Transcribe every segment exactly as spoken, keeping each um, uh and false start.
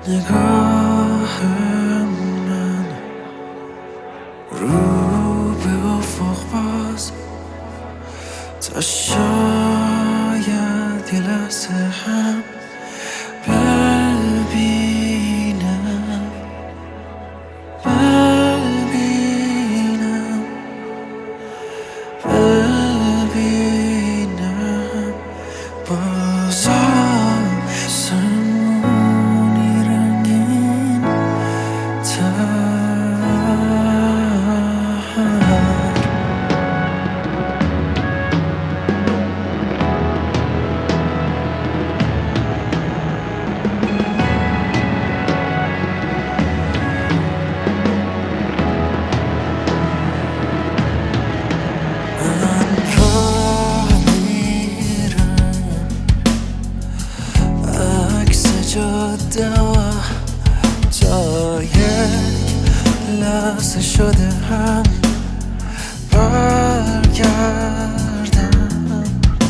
نگاه من رو به افق باز تا شاید یه لحظه هم ببینم ببینم ببینم باز آسمونی رنگین تر. جاده تا یک لحظه شده هم برگردم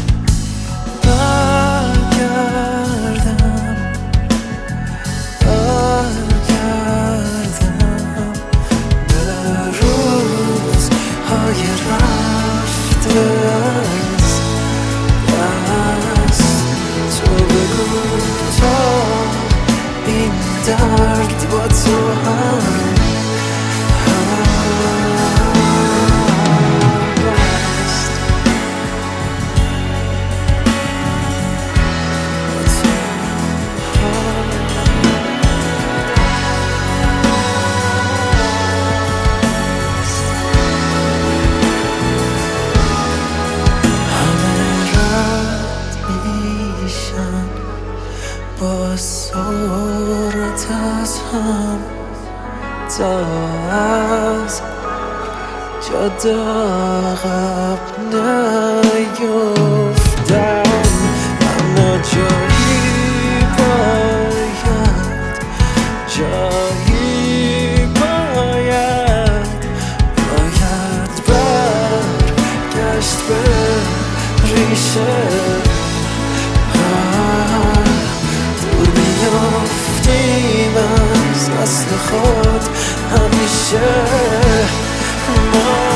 برگردم برگردم به روزهای رفته از دست. تو بگو تا این درد با تو هم هست. همه رد میشن با صورت از هم تا از جاده عقب نیفتم. اما جایی باید جایی باید باید برگشت به ریشه. دور میافتیم از اصل خود همیشه. ما